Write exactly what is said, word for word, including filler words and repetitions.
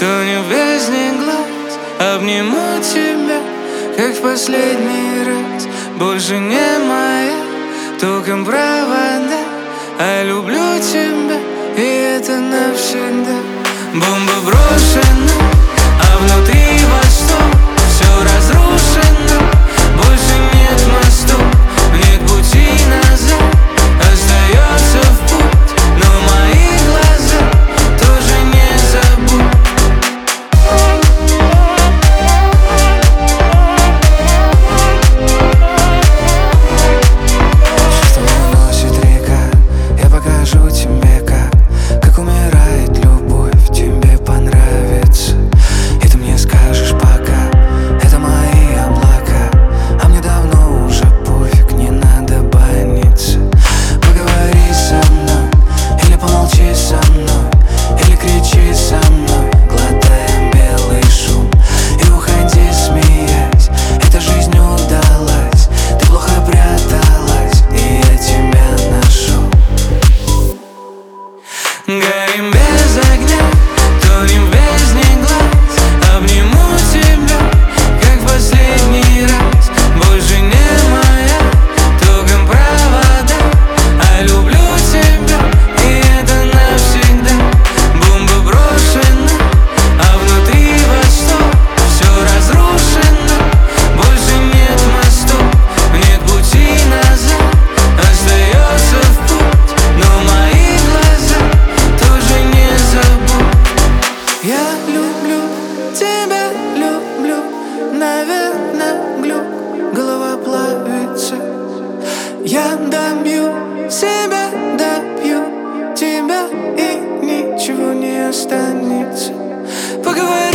Тонем в бездне глаз, обниму тебя, как в последний раз. Больше не моя, током провода, а люблю тебя, и это навсегда. Бомба брошена, а внутри восток. Все разрушено, больше нет мостов, нет пути назад, остается в путь, но мои глаза тоже не забудь. Чувство уносит река, я покажу тебе, как Как умирает любовь, тебе понравится, и ты мне скажешь пока. Это мои облака, а мне давно уже пофиг, не надо баниться. Поговори со мной, или помолчи со мной, или кричи со мной, глотая белый шум, и уходи, смеясь. Эта жизнь удалась, ты плохо пряталась, и я тебя нашел. Горим без огня, тонем в бездне глаз, обниму тебя, как в последний раз. Больше не моя, током провода, а люблю тебя, и это навсегда. Бомба брошена, а внутри восток. Все разрушено, больше нет мостов, нет пути назад, остается в путь, но мои глаза тоже не забудь. Я люблю тебя, люблю, наверное, глюк, голова плавится. Я добью себя, добью тебя, и ничего не останется. Поговори